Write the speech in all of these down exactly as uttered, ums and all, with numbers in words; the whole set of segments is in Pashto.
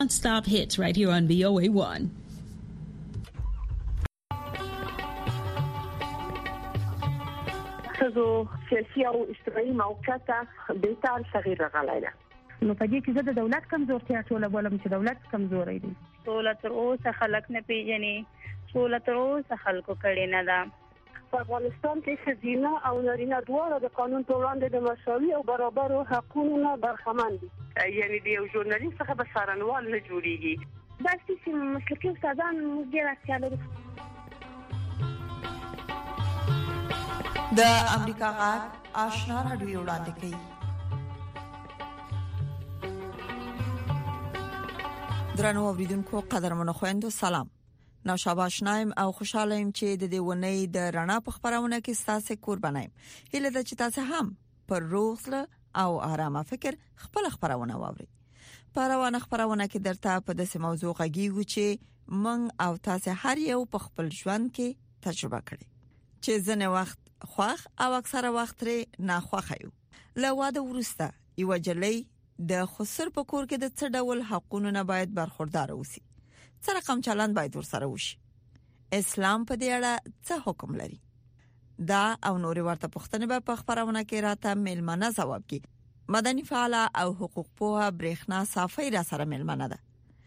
Non-stop hits right here on V O A one. خزو سیاسي او اجتماعي موقعیت بهتر تغییر راغلی ده. نو په دې کې زه د دولت کمزورتیا ټوله بولم چې دولت کمزوري دي. سوله تر اوسه خلک نه پیژني، سوله تر اوسه خلکو کړي نه ده. په افغانستان کې ښځینه او نارینه دواړه د قانون په وړاندې د مساوي او برابرو حقونو نه برخمن دي. یعنی د یو ژورنالیست څخه به څارنوال نه جوړیږي. دا چې مسلکي استادان موږ ډېر اړتیا لرو. د امریکا غږ آشنا راډیو وړاندې کوي. درنو اوریدونکو قدرمنو خويندو سلام. نو شاباش نایم او خوشاله يم چې د دې ونې د رڼا په خبرونه کې تاسو قربانایم. هله د چې تاسو هم پر روغله او آرامه فکر خپل خبرونه واوري. پروانه خبرونه کې درته په داسې موضوع غږیږي چې من او تاسو هر یو په خپل ژوند کې تجربه کړی. چې ځنه وخت خوخ او اکثره وخت لري نه خوخه یو. له واده ورسته یو جلې د خسر په کور کې د څه ډول حقوقو نه باید برخوردار اوسي. څه رقم چلند باید ورسره وشي. اسلام په دې اړه څه حکم لري؟ دا او نورې ورته پوښتنې به په خبرونه کې راته ملمنه ځواب کی. مدني فعال او حقوق پوها برېښنا صافي را سره ملمنه ده.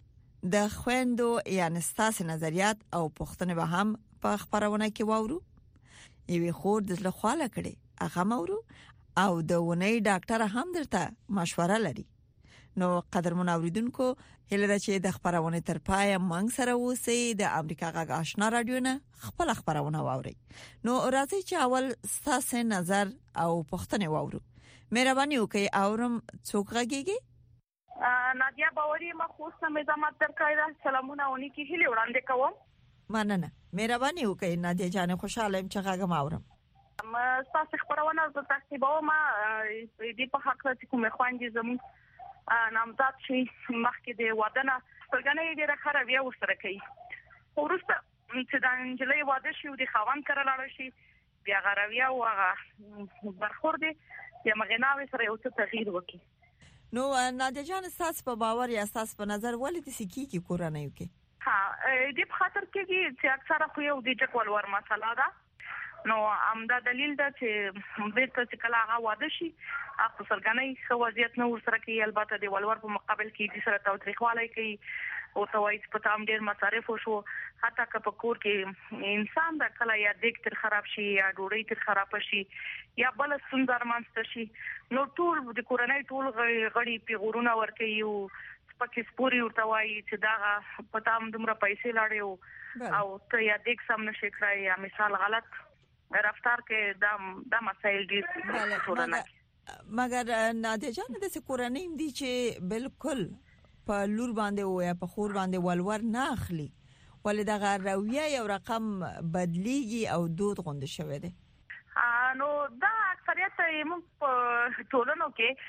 د خويندو یعنی ستاسو نظریات او پوښتنې به هم په خبرونه کې واورو. یوه خور د زړه خواله کړي هغه مورو او د ونې ډاکټر هم درته مشوره لري. نو قدرمن اوریدونکو هله چې د خبرونه تر پای مونږ سره اوسئ. د امریکا غږ آشنا رادیو نه خپل خبرونه واوري. نو راځي چې اول ستاسو نظر او پوښتنه واورو. مهرباني وکړئ اورم څوک غږیږي؟ نادیا باوري ما خوسته مزامت درکایدا سلامونه اونې کې هلي وړاندې کوم. مننه. مهرباني وکړئ نادیا جان خوشاله يم چې غږم اورم. ما تاسو خبرونه ز تاسو ما دې په حق کې کومه خواندې زمو نامزاد شي مخکې د ودانه څنګه یې د خرابیا وسره کوي. ورسته چې د انجلۍ واده شي او د خوان کړه لاړ شي بیا غراویا او هغه برخورد یا مغناوي سره یو څه تغییر وکړي. نو نادیا جان تاسو په باور یا تاسو په نظر ولې د سکی کی کورنۍ کې؟ ها دې په خاطر کې چې اکثره خو یو د جکول ور مسله ده. نو امدا دلیل ده چې بیرته چې کله هغه واده شي هغه سرګنۍ خو وضعیت نو سره کې البته د ولور په مقابل کې د سره توثیقوالای کوي او توایت په تام ډیر مصارف شو. حتی که په کور کې انسان د کله یا دیګ تر خراب شي یا ډوړی تر خراب شي یا بل څنګه مانست شي نو ټول د کورنۍ ټول غړي پیغورونه ورته یو پکې سپوري ورته وایي چې دا په تام دومره پیسې لاړې او ته یا دیګ سم نشي کړای یا مثال غلط رفتار کې دا دا مسایل دي ټولنه. مګر نادیا جان د کورنۍ دي چې بالکل په لور باندې او یا په خور باندې ولور نه اخلي ولې دا غرویه یو رقم بدلیږي او دود غوند شوی دی. نو دا اکثریت موږ په ټولنو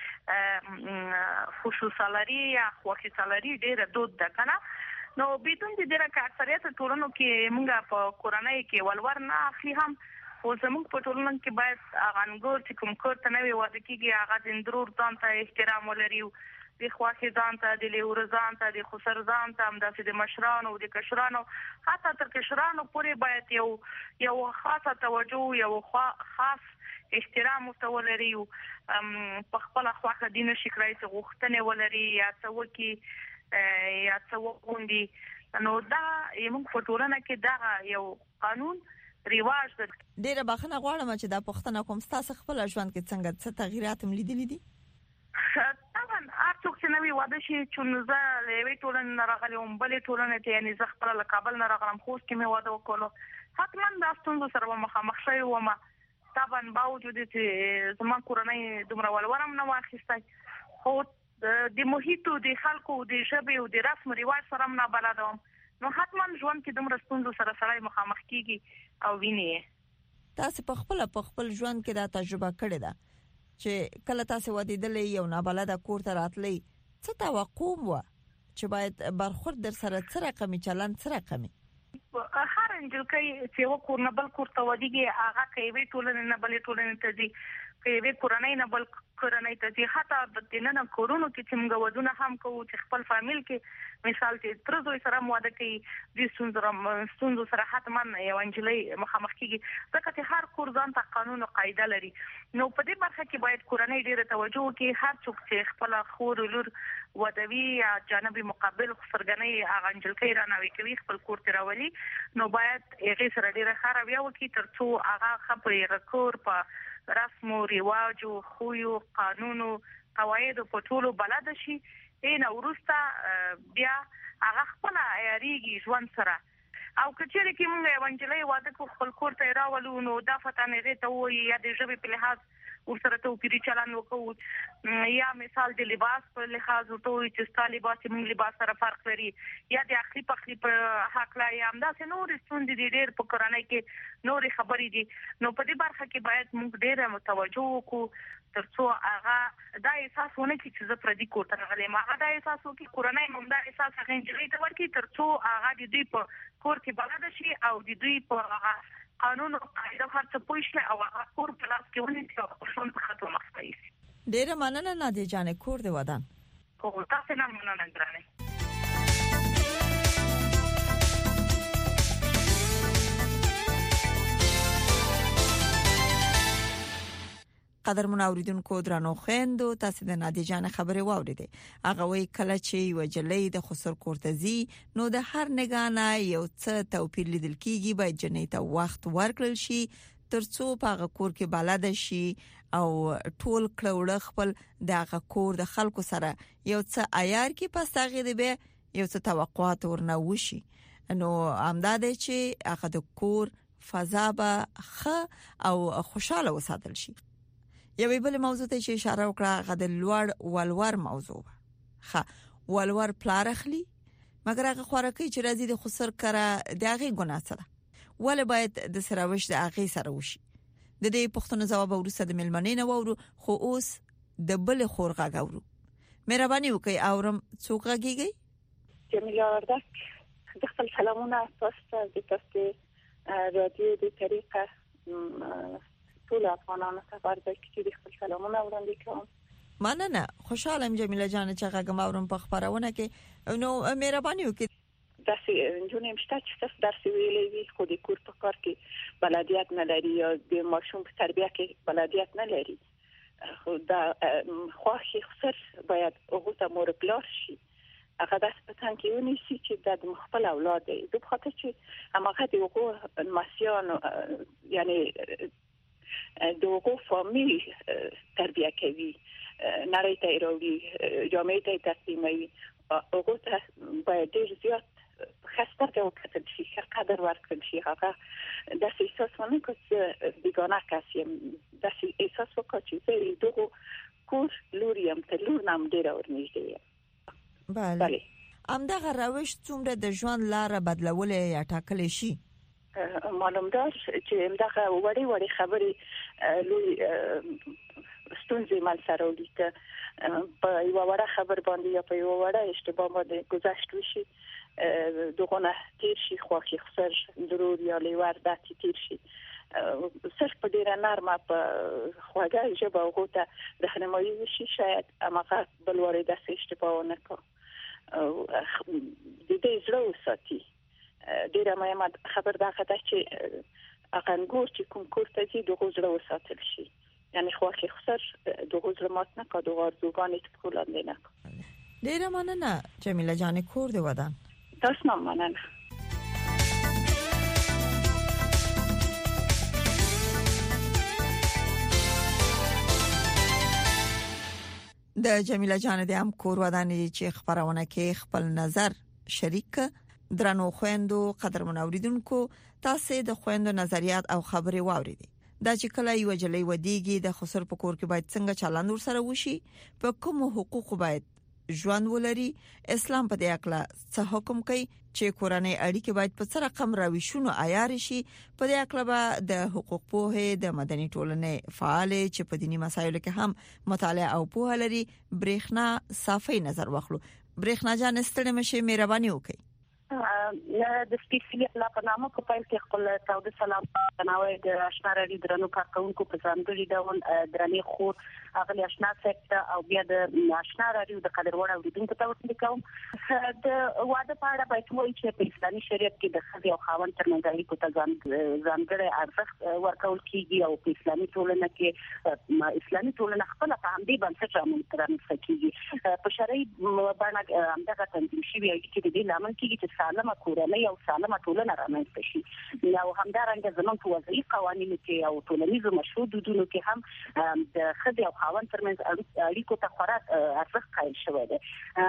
کې خصوصي سالري یا خوخي سالري ډېر دود ده کنه. نو بیتون دي دغه اکثریت ټولنو کې موږ په کورنۍ کې ولور نه اخلي هم او زموږ په ټولنه کې باید اغانګور چې کوم کوته نوې واده کیږي هغه د اندرور ځان ته احترام ولري د خواخي ځان ته د لیور ځان ته د خسر ځان ته هم د مشرانو او د کشرانو حتی تر کشرانو پورې باید یو یو خاصه توجه یو خاص احترام ولري او په خپل خواخه دین شکرای څه غوښتنه ولري یا څه وکي یا څه ووندي. نو دا یمو په ټولنه کې دا یو قانون ریواج ده. ډیره بخښنه غواړم چې دا پښتنه کوم تاسو خپل ژوند کې څنګه څه تغیرات ملیدلې دي؟ طبعا ارڅوک چې نوې واده شي چې زه لوي ټولنه راغلی وم بلې ټولنه ته یعنی زه خپل له کابل نه راغلم خو چې مې واده وکړو حتما دا ستونزه سره مخامخ شوی وم. طبعا باوجود چې زما کورنۍ دومره ولورم نه واخیستای خو د محیط او د خلکو د ژبې او د رسم ریواج سره نه بلدم. نو حتما ژوند کې دومره ستونزو سره سره مخامخ کیږي او ویني. تاسو په خپل په خپل ژوند کې دا تجربه کړې ده چې کله تاسو ودیدلې یو نابلده کور ته راتلې څه توقع و چې باید برخورد در سره څه رقمي چلند څه رقمي؟ هر انجل کې چې و کور نه بل کور ته ودیږي هغه کوي ټولنه نه بلې ټولنه ته دي په وی کورنۍ نه بل کورنۍ ته چې حتی د نن کورونو کې چې موږ ودونه هم کوو چې خپل فامیل کې مثال چې تر دوی سره مواده کوي د ستونزو سره حتما یو انجلۍ مخامخ کیږي ځکه چې هر کور ځان ته قانون او قاعده لري. نو په دې برخه کې باید کورنۍ ډیره توجه وکړي. هر څوک چې خپل خور لور ودوي یا جانبي مقابل خسرګنۍ هغه انجلۍ رانوي کوي خپل کور ته راولي نو باید هغه سره ډیره خراب یا وکړي ترڅو هغه خپل کور په رسم او رواج او خویو قانونو قواعد په ټولو بلد شي. این ورسته بیا هغه خپل عیاريږي ژوند سره او کچېره کې موږ اونجلې واده کو خپل کور ته راولو نو دا فتانه ته وي یا د ژبې په لحاظ ورسره ته پیری چلان وکړو یا مثال د لباس په لحاظ ورته چې ستاسو لباس موږ لباس سره فرق لري یا د اخلي پخلي په حق لا یا همدا څه نور ستوندې دي ډېر په کورنۍ کې نور خبرې دي. نو په دې برخه کې باید موږ ډېر متوجه وکړو ترڅو هغه دا احساس ونه کړي چې زه پردي کور ته راغلم. هغه دا احساس وکړي کورنۍ موږ دا احساس هغه انجلۍ ته ورکړي ترڅو هغه د دوی په کور کې بلد شي او د دوی په قانون او قاعده هرڅه پوښتنه او هغه کور په لاس کې ونی چې څنګه خاطر مخکې شي. ډېر مننه نادیه جان کور دی ودان. خو تاسو نه مننه ګرانه. قدر منوریدونکو درنو خويندو تاسو د نادیه جان خبره واوریده هغه وی کله چې وجلې د خسر کورتزي نو د هر نگانه یو څه توپیر لیدل کیږي باید جنې ته وخت ورکړل شي ترڅو په هغه کور کې بلد شي او ټول کړوړ خپل د هغه کور د خلکو سره یو څه عیار کې پس هغه دی به یو څه توقعات ورنه وشي نو امداد چې هغه د کور فضا به ښه او خوشاله وساتل شي. یوې بل موضوع ته چې اشاره وکړه غد لوړ ولور موضوع ښه ولور پلار اخلي مګر هغه خوراکي چې راځي د خسر کړه دغه ګناه سره ول باید د سروش د هغه سره وشي. د دې پښتنو جواب ورسره د ملمنې نه وورو خو اوس د بل خورغه غورو. مهرباني وکي اورم څوک غږیږي؟ جمیله وردک د خپل سلامونه تاسو د تاسو رادیو د طریقه ټول افغانانو ته ورځي چې د خپل سلامونه وړاندې کوم. مننه خوشاله ام جمیله جان چې هغه ماورم په خبرونه کې نو مهرباني وکي داسې جونې مشته چې تاسو درس ویلې وي خو د کور په کار کې بلدیت نه لري یا د ماشوم په تربیه کې بلدیت نه لري خو دا خواخي خسر باید هغه ته مور پلار شي هغه داس په تان کې ونی سي چې د خپل اولاد دی د خاطر چې هغه د هغه مسیان یعنی دغه فامیل تربیه کوي نړۍ ته راوړي جامعه ته تسلیموي هغه ته باید ډیر زیات خسته ته وکړل شي قدر ورکړل شي هغه د احساس ونه کوي بیگانه کس یم د احساس وکړي چې دغه کور لوریم ته لور نام ډیر ورنږدې یم. بله همدغه روش څومره د ژوند لار بدلول یا ټاکل شي معلوم ده چې دغه وړي وړي خبرې لوی ستونزې مال سره ولیکه په یو وړه خبر باندې یا په یو وړه اشتباه باندې گذشت وشي دغه نه تیر شي خواخي خسر ضرور یا لیوار داتې تیر شي صرف په ډیره نرمه په خواږه ژبه هغه ته راهنمایي وشي شاید هغه بل وړي داسې اشتباه نه کوي د دې زړه وساتي. ډیره مهمه خبر ده چې اقنګور چې کوم کور ته چې دغه زړه وساتل شي یعنی خواخي خسر دغه زړه مات نه کا دغه ارزوګان ته کولان نه کا. ډیره مننه جمیله جان کور دی ودان. تاسو نه مننه. د جمیله جان د هم کور ودان چې خبرونه کې خپل نظر شریک درنو خويندو قدر منوریدونکو تاسو د خويندو نظریات او خبري واوریدي دا چې کله یو جلې ودیږي د خسر په کور کې باید څنګه چلند ورسره وشي په کوم حقوق باید ژوند ولري اسلام په دې اکلا څه حکم کوي چې کورنۍ اړیکې باید په څه رقم راوښونو عیار شي په دې اکلا به د حقوق په د مدني ټولنې فعال چې په دینی مسایلو کې هم مطالعه او په لري برېښنا صافي نظر واخلو. برېښنا جان ستړي مشه مهرباني وکړئ. د سپیشلی الله په نامه په پایل کې خپل تاود سلام تناوي د آشنا راډیو درنو کارکونکو په ځانګړي ډول درنې خور اغلی آشنا سیکټ او بیا د آشنا راډیو د قدر وړ اوریدونکو ته وړاندې کوم د واده په اړه باید وایي چې په اسلامي شریعت کې د ښځې او خاوند ترمنځ اړیکو ته ځانګړی ارزښت ورکول کیږي او په اسلامي ټولنه کې اسلامي ټولنه خپل په همدې بنسټ رامنځته کیږي په شرعي باندې همدغه تنظیم شوی چې د دې لامل کیږي چې سالمه کورنۍ او سالمه ټولنه رامنځته شي او همدارنګه زموږ په وضعي قوانینو کې او ټولنیزو مشروع دودونو کې هم د ښځې او خاوند ترمنځ اړیکو ته خورا ارزښت قایل شوی دی.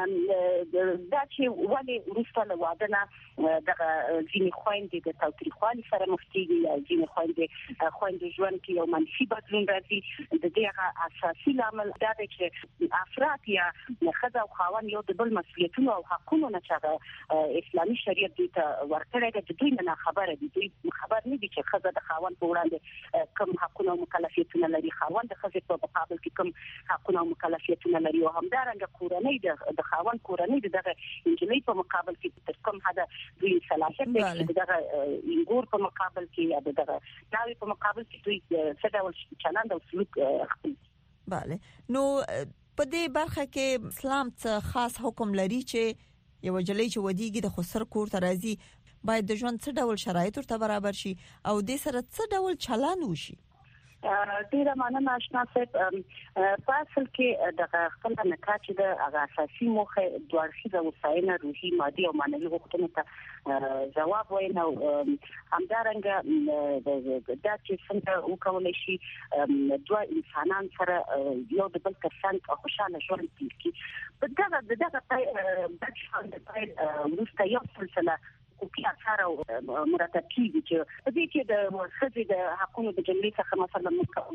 دا چې ولې وروسته له واده نه دغه ځینې خویندې د تاوتریخوالي سره مخ کېږي یا ځینې خویندې خویندو ژوند کې یو منفي بدلون راځي، د دې هغه اساسي لامل دا دی چې افراد یا ښځه او خاوند یو د بل مسؤلیتونو او حقونو نه چې اسلامي شریعت دوی ته ورکړی دی د دوی نه خبره دي. دوی خبر نه دي چې ښځه د خاوند په وړاندې کوم حقونه او مکلفیتونه لري، خاوند د ښځې په مقابل کې کوم حقونه او مکلفیتونه لري، او همدارنګه کورنۍ د خاوند کورنۍ دغه انجلۍ په مقابل کې تر کوم حد دوی صلاحیت لري دغه انګور په مقابل کې یا دغه ناوی په مقابل کې دوی څه ډول چلند او سلوک خپل. بله، نو په دې برخه کې اسلام څه خاص حکم لري چې یو جلۍ چې ودیږي د خسر کور ته راځي باید د ژوند څه ډول شرایط ورته برابر شي او د سره څه ډول چلند وشي؟ ډیره مننه آشنا صاحب. په اصل کې د خپل نکاح چې د هغه اساسي موخه دوه اړخیزه وسایل روحي مادي او معنوي غوښتنو ته جواب وایي او همدارنګه دا چې څنګه وکولای شي دوه انسانان سره یو د بل ترڅنګ خوشاله ژوند تیر کړي. په دغه دغه پای د ژوند پای وروسته یو سلسله حقوقي اثار او مرتب کیږي چې په دې کې د ښځې د حقونو د جملې څخه مثلا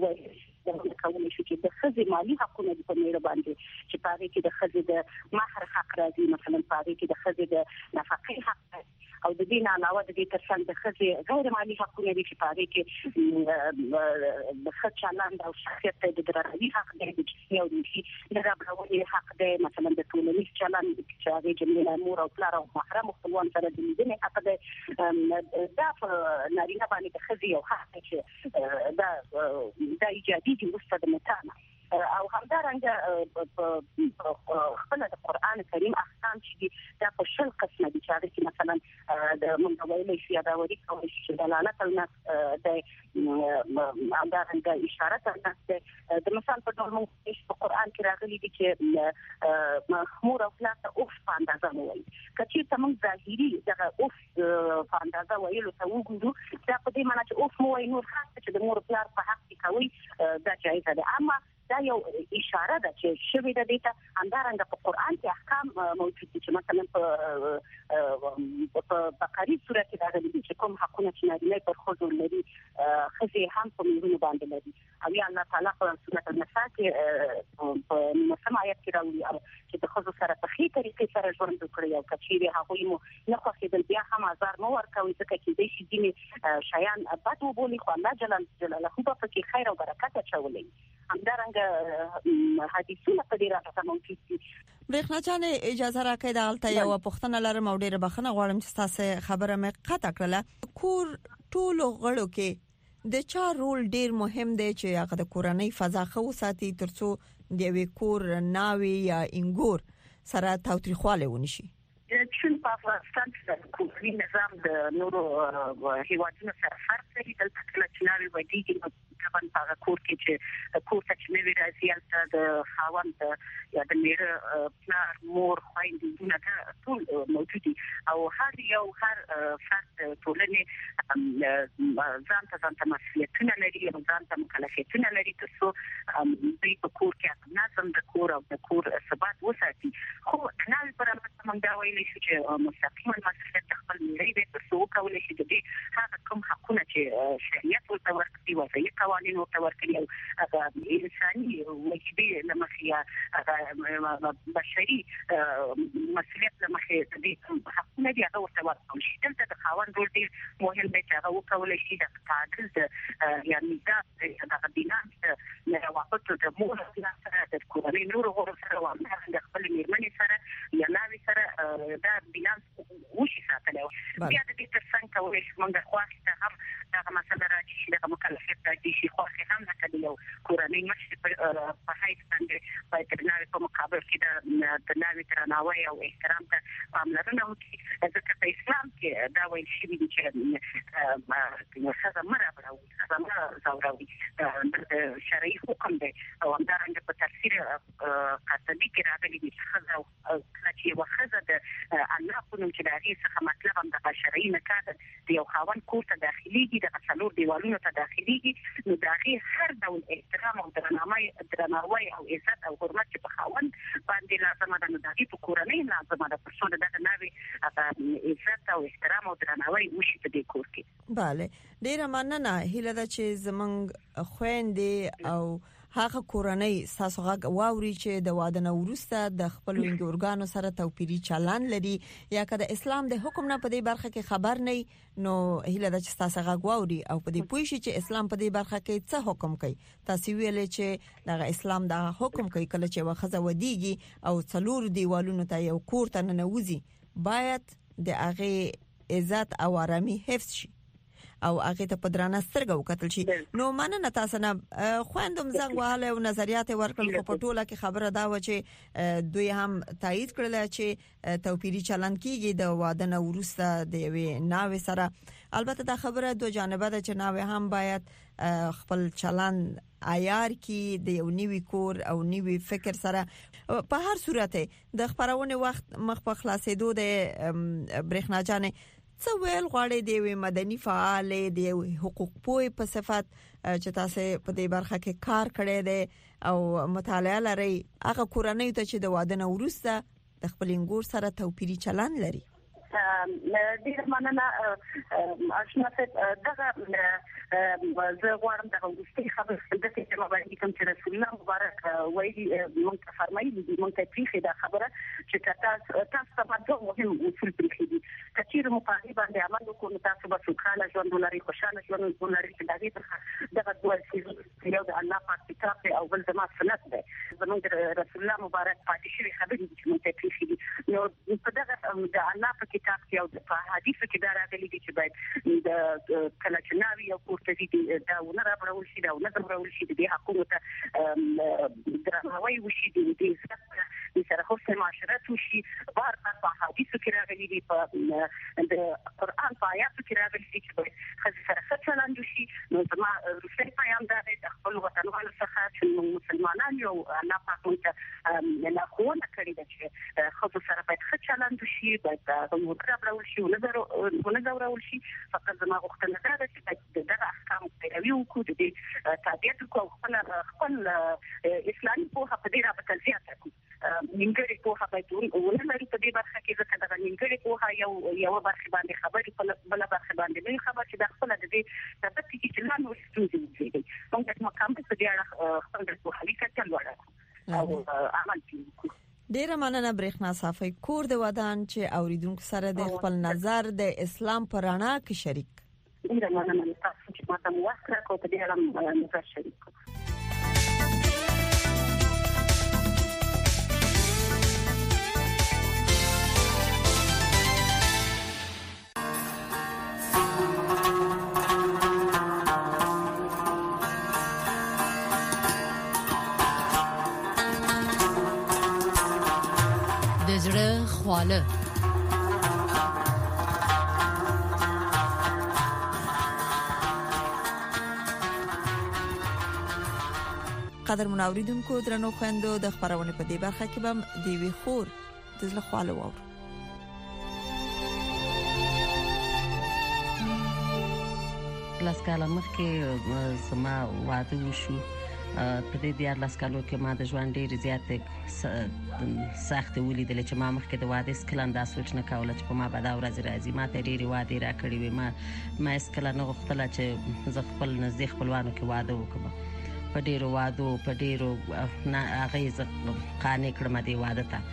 د کولای شي چې د ښځې مالی حقونه په میړه باندې چې په دې کې د ښځې د مہر حق راځي، مثلا په دې کې د ښځې د نفقې حق او د دې نه علاوه د دې ترڅنګ د ښځې غیر مالی حقونه دي چې په دې کې د ښځې چلند او شخصیت د درناوي حق دی، د جنسي او روحي د رابطې حق دی، مثلا د ټولنیز چلند چې هغه جملې مور او پلار او محرم خپلوان سره د لیدنې حق دی. دا په نارینه باندې د ښځې یو حق دی چې دا دا ایجادي دي وروسته د نکاح او همدارنګه په خپل د قران کریم احکام چې دا په شل قسمه دي چې هغه کې مثلا د منځوي شي دا وري کوي چې دلالت الناس د همدارنګه اشاره ترناست د مثال په ډول موږ په قران کې راغلي دي چې مور او پلار ته اوف په اندازه وایي. کچې ته موږ ظاهري دغه اوف په اندازه وایلو ته وګورو دا په دې معنی چې اوف مو وایي نور حق چې د مور او پلار په حق کې کوي دا جایز ده، اما دا یو اشاره ده چې شوی د دې ته همدارنګه په قران کې احکام موجود دي چې مثلا په په بقره سوره کې راغلي دي چې کوم حقونه چې نارینه پر ښځو لري ښځې هم په میرمنو باندې لري، او یا الله تعالی په سوره النساء کې په نهم آیت کې راوړي چې د ښځو سره په خې طریقې سره ژوند وکړي او کچېرې هغوی مو نه خوښېدل بیا هم آزار مو ورکوي ځکه چې دوی شي ځینې شیان بد وبولي خو الله جل جلاله به پکې خیر او برکت اچولی. همدارنګه حدیثونه په دې راځي موجود دي. برېښنا جان اجازه راکړئ د غلطه یو پوښتنه لرم او ډیره بخښنه غواړم چې تاسو خبره مې قطع کړله. کور ټولو غړو کې د چا رول ډیر مهم دی چې هغه د کورنۍ فضا خو ساتي ترڅو د یوې کور ناوي یا انګور سره تاوتریخواله ونشي؟ چون په افغانستان کې د کورنۍ نظام د نورو هیوادونو سره فرق لري. دلته کله چې ناوي ودیږي طبعا په کور کې چې کور ته چې نوی راځي هلته د خاوند یا د میړه پلار مور خویندې دا ټول موجود دي او هر یو هر فرد ټولنې ځان ته ځان ته مسؤلیتونه لري او ځان ته مکلفیتونه لري ترڅو دوی په کور کې نظم د کور او د کور ثبات وساتي. خو ناوي پر موږ دا ویلی شو چې مستقیما مسؤلیت خپل میړه دی ترڅو وکولای شي د دې هغه کوم حقونه چې شریعت ورته ورکړي وضعي قوانین ورته ورکړي او هغه انساني واجبې له مخې یا بشري مسؤلیت له مخې د دې حقونه دي هغه ورته ورکړل شي. دلته د خاوند رول ډېر مهم دی چې هغه وکولای شي د تعادل د یا میراث دغه بینانس د روابطو د مور سره د کورنۍ نورو غړو سره او د خپل میرمنې سره یا ناوي سره دا فینانس وشي ساتلو بیا د دې ترڅنګ کولای شي موږ خواخې ته هم دا مسله راځي چې د مکلفیت راځي چې خواخې هم د یو کورنۍ مشر په حیث باندې باید د نوې په مقابل کې د نوې درناوی او احترام ته پاملرنه وکړي ځکه په اسلام کې دا ویل شوی دی چې ښځه مه رابړوي ښځه مه ځوروي د شرعي حکم دی او همدارنګه په تفسیر قرطبي کې راغلي دي چې ښځه کله چې یوه ښځه د الله په نوم چې د هغې څخه مطلب هم دغه شرعي نکاح ده د یو خاوند کور ته داخلېږي دغه څلور دیوالونو ته داخلېږي نو د هغې هر ډول احترام او درناوی او عزت او حرمت چې په خاوند باندې لازمه ده نو د هغې په کورنۍ لازمه ده تر څو د دغه نوې عزت او احترام او درناوی وشي په دې کور کې. بله ډیره مننه. هیله ده چې زمونږ خويندې او هغه کورنۍ تاسو غږ واوري چې د واده نه وروسته د خپل وینګورګانو سره توپیری چلن لري یا که د اسلام د حکم نه په دې برخه کې خبر نه نو هیله ده چې تاسو غږ واوري او په دې پوه شي چې اسلام په دې برخه کې څه حکم کوي. تاسو ویلې چې د اسلام د حکم کوي کله چې وخزه ودیږي او څلور دیوالونو ته یو کور ته نه نوځي باید د هغه عزت او آرامي حفظ شي او هغه ته پدرانه سترګه وکتل شي. نو مننه تاسو نه خوندم زنګ وهاله او نظریات ورکړل خو په ټوله کې خبره دا و چې دوی هم تایید کړل چې توپیری چلن کیږي د واده نه وروسته د یوې ناوې سره. البته دا خبره دو جانبه ده چې ناوې هم باید خپل چلن عیار کی د یو نیوی کور او نیوی فکر سره. په هر صورت د خبرونه وخت مخ په خلاصېدو د برېښنا جانې څه ویل غواړي د مدني فعال د حقوق پوهې په صفت چې تاسو په دې برخه کې کار کړی دی او مطالعه لري هغه کورنۍ ته چې د واده نه وروسته د خپل انګور سره توپیری چلن لري؟ ډیر مننه آشنا صاحب. دغه زه غواړم دغه وروستۍ خبره د دې چې باندې کوم چې رسول الله مبارک وایي موږ ته فرمایي دي موږ ته پریخي دا خبره چې تاسو تاسو ته دوه مهم اصول پریخي دي کچیر مقابل باندې عمل وکړو تاسو به سوکاله ژوند ولرئ خوشاله ژوند ولرئ چې دغه څخه دغه دوه چې یو د الله پاک کتاب او بل زما سنت ده زموږ رسول الله مبارک پاتې شوی خبرې چې موږ ته پریخي دي نو په دغه د الله په کتاب کې او په حدیث کې دا راغلي دي چې باید د کله چې ناوی او ورته دي دا ونه راوړل شي دا ونه راوړل شي د حقوقو ته درناوی وشي د دې د سره خو معاشرت وشي بار په حدیث کې راغلي دي په د قرآن په آیاتو کې راغلي دي چې باید خځې سره ښه چلند وشي. نو زما روسي پیغام دا دی د خپل وطنوالو څخه چې مسلمانان یو الله پاک موږ ته لارښوونه کړې ده چې ښځو سره باید ښه چلند وشي باید ونه راوړل شي ونه راوړل شي. فقط زما غوښتنه دا ده چې دغه احکام پیروي وکړو د دې تابعیت وکړو خپل خپل اسلامي پوهه په دې رابطه زیاته کړو. نیمګړې پوهه باید ونه لري په دې برخه کې ځکه دغه نیمګړې پوهه یو یو برخه باندې خبرې په بل برخه باندې نه خبر چې د خپل د دې سبب کې چې لا نور ستونزې دي موږ د مکمل په دې اړه خپل د پوهې کتل وړاندې او عمل کوو. ډیره مننه برېښنا صافي کور د ودان چې اوریدونکو سره د خپل نظر د اسلام پر رڼا کې شریک. ډیره مننه تاسو چې ماته مو وخت راکړو په دې اړه نظر شریک. زړه خواله قدر منوریدونکو درنو خويندو د خبرونه په دې برخه کې بم دی وی خور د زړه خواله وور. لاس کاله مخکې زما واده وشو په دې دیار لاس کالو کې ما د ژوند ډېر زیات سخت ولیدل چې ما مخکې د واده سکلان دا سوچ نه کوله چې په ما به دا ورځ راځي ما ته ډېرې وعدې راکړې وې ما ما هېڅکله نه غوښتله چې زه خپل نږدې خپلوانو کې واده وکړم. په ډېرو وادو په ډېرو هغه یې زه قانع کړم دې واده ته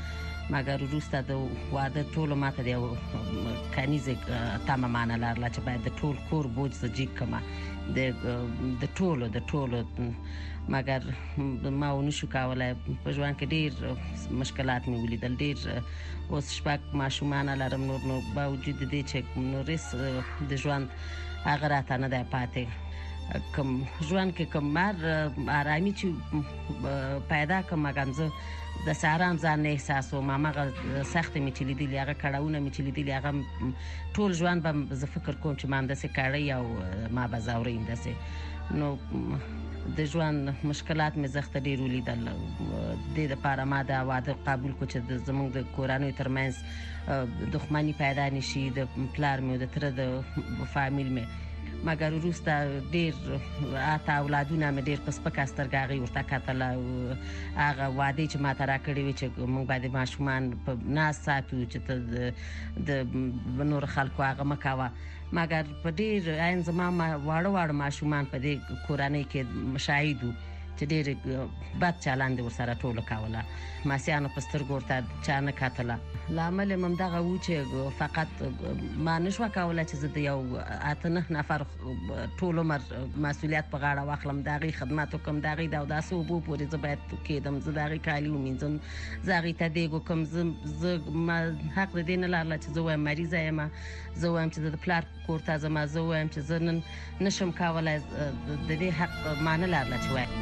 مګر وروسته د واده ټول ماته دی کنيزه تمام معنا لرله چې باید د ټول کور بوج زجیک کما د د ټولو د ټولو مګر ما ونشو کولای په ژوند کې ډیر مشکلات مې ولیدل ډیر اوس شپږ ماشومان لرم نور نو باوجود دې چې نورس د ژوند هغه راته نه دی پاتې کوم ژوند کې کوم مار آرامي چې پیدا کوم مګنزه د سارام ځان احساس او مامغه سخت می چې لیدلی هغه کړهونه می چې لیدلی هغه ټول ژوند به ز فکر کوم چې ما اندسه کړی او ما بزاورې اندسه نو د ژوند مشکلات مې زخت ډیر ولیدل د لپاره ما دا واده قبول کو چې زمونږ د کورانو ترمنځ دښمنی پیدا نشي د پلار مې د تر د فامیل مې مګر وروسته ډیر اته اولادونه مې ډیر پس پکاسترګاغي ورته کتل هغه وعده چې ما ترا کړی و چې موږ باندې ماشومان په ناس ساتو چې د نور خلکو هغه مکاوه مګر په ډیر عین زما واړه واړه ماشومان په دې کورانه کې مشاهدو چې ډیر بد چالاند ورسره ټوله کاوله ماسيانو پستر ګورته چانه کاتله لامل مم دغه و چې فقط ما نشو کاوله چې زه د یو اتنه نفر ټول عمر مسؤلیت په غاړه واخلم دغه خدماتو کوم دغه د داسو بو پورې زبات کېدم زه دغه کالی ومنځم زغی ته دیګو کوم زه ما حق دین لاره چې زه وایم مریض یم زه وایم چې د پلار کورته زما زه وایم چې زه نشم کاوله د دې حق مان لاره چې وایم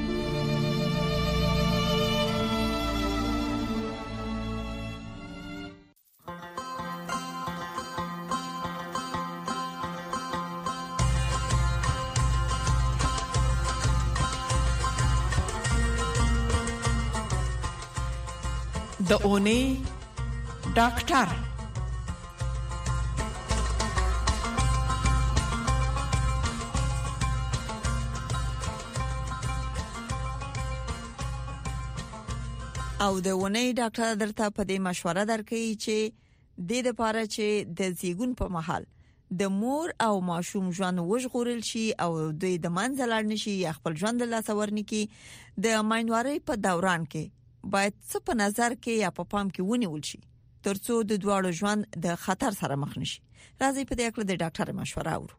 د اونۍ ډاکټر او د اونۍ ډاکټر درته په دې مشوره درکړي چې د دې لپاره چې د زیګون په محل د مور او ماشوم ژوند وژغورل شي او دوی د منځلړ نشي یا خپل ژوند له لاسورني کې د ماینواري په دوران کې باید څه په نظر کې یا په پام کې ونیول شي ترڅو د دواړو ژوند د خطر سره مخ نشي راځي په دې اړه د ډاکټر مشوره اورو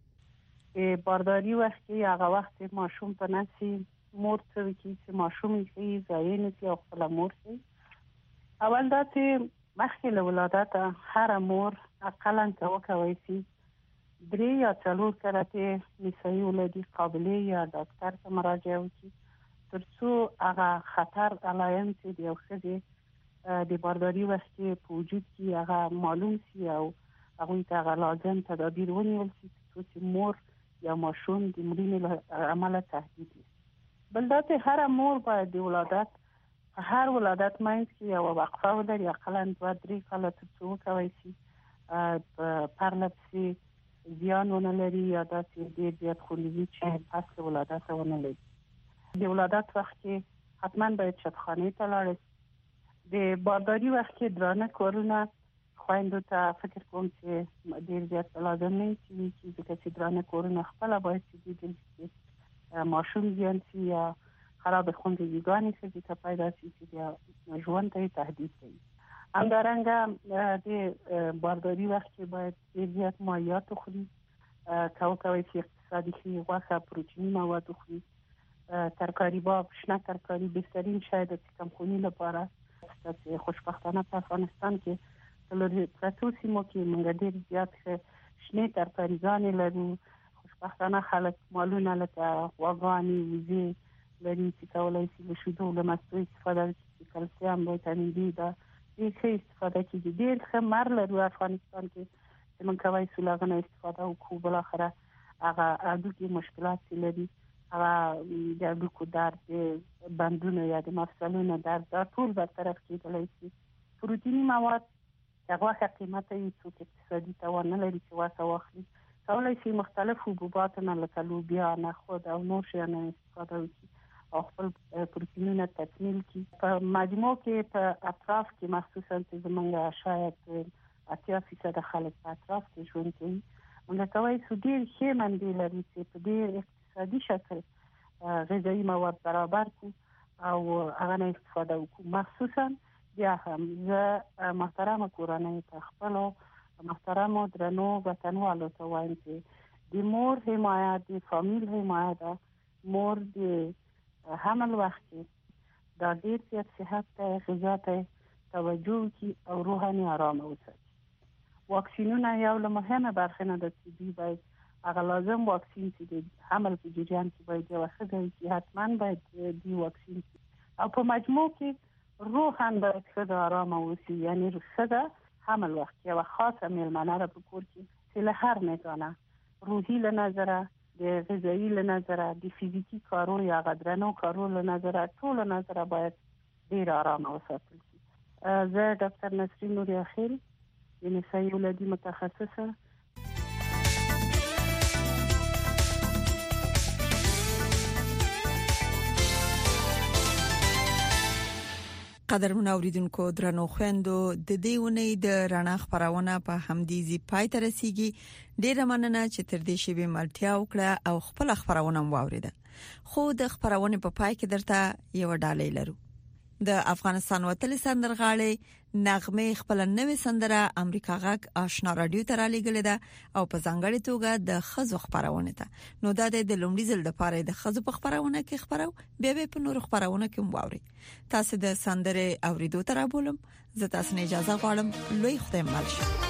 بارداری وختي هغه وخت ماشوم په نسي مور څه وکړي چې ماشوم یې ځای نه سي او خپل مور سي اول دا چې مخکې له ولادت هر مور اقلا توکوي سي درې یا څلور کراته نسایي ولادي قابلیت یا ډاکټر ته مراجعه وکړي ترڅو هغه خطر علایم چې د یو ښځې د بارداری وختي په وجود کې هغه معلوم سي او هغه ته هغه لازم تدابیر ونیول شي چې مور یا ماشوم د مړینې له عمله تهدید شي بل دا چې هر مور باید د ولادت هر ولادت مینځ کې یو وقفه ولري اقلا دوه درې کاله ترڅو کوي شي پرلپسې زیان ونه لري یا داسې ډېر زیات خونریزي چې پس له ولادت ونه لري د ولادت وخت کې حتما باید شفاخانه ته لاړ شي د بارداری وخت کې درانه کارونه خويندو ته فکر کوم چې ډېر زیات لازم نه وي چې ځکه چې درانه کارونه خپل باید چې د ماشوم زیان سي یا خراب خوندګانی چې ته پیدا شي چې ژوند ته تهدید کوي همدارنګه د بارداری وخت کې باید ډېر زیات مایعات خوري کاو کوي چې اقتصادي خي غوښه پروتئیني مواد خوري ترکاری با شنه ترکاری بهترین شاید چې کمخونی لپاره چې خوشبختانه په افغانستان کې تلوري پروتو سیمو کې موږ ډېر زیات شنه ترکاریګان لرو خوشبختانه خلک مالونه لکه واغانی وزي لري چې کولای شي له شیدو له مستو استفاده وکړي کلسیم ویټامین ډي دا هیڅ استفاده کوي ډېر خمر لرو افغانستان کې چې موږ کوي سلاغنه استفاده وکړو بل اخره هغه اډو کې مشکلات لري هغه د اډو درد بندونه یا د مفصلونو درد دا ټول برطرف کېدلی شي پروتیني مواد هغه قیمت یې څو اقتصادي توان نه لري چې واسه واخلي کولای شي مختلف حبوبات نه لکه لوبیا نه خود او نور شیان استفاده وکړي او خپل پروتینونه تکمیل کړي په مجموع کې په اطراف کې مخصوصا چې زمونږ شاید اتیا فیصد خلک په اطراف کې ژوند کوي موږ کوي چې ډېر ښه منډي لري چې په ډېر اقتصادي شکل غذایی مواد برابر کړو او هغه نه استفاده وکړو مخصوصا بیا هم زه محترم کورنۍ ته خپل محترم درنو وطنوالو ته وایم چې د مور حمایت د فامیل حمایت مور د حمل وخت دا ډیر زیات صحت ته غذا ته توجه کی او روحاني آرام وساتي واکسینونه یو له مهمه برخه نه د طبي باید هغه لازم واکسین چې د حمل په جریان کې باید یو څه دی حتما باید دی واکسین او په مجموع کې روحان باید ښه آرام اوسي یعنی ښه حمل وخت یو خاصه میلمانه را په کور کې چې له هر میدانه روحي له نظره د غذایی له نظره د فزیکی کارو یا غدرنو کارو له نظره ټول نظره باید ډیر آرام وساتل شي زه ډاکټر نسرین نوري اخیل یعنی نسایي ولادي متخصصه قدرمن اوریدونکو درنو خويندو د دې ونې د رڼا خبرونه په همدیزي پای ته رسیدي ډیره مننه چې تر دې شی به ملتیا وکړه او خپل خبرونه واوریده خو د خبرونه په پای کې درته یو ډالۍ لرو د افغانستان وتلي سندرغاړي نغمه خپل نوې سندره امریکا غاک آشنا رادیو ته را لګلې ده او په ځانګړي توګه د خزو خبرونه ته نو دا د لومړي ځل د پاره د خزو په خبرونه کې خبرو بیا به په نور خبرونه کې مواوري تاسو د سندره اوریدو ته را بولم زه تاسو نه اجازه غواړم لوی خدای مل شه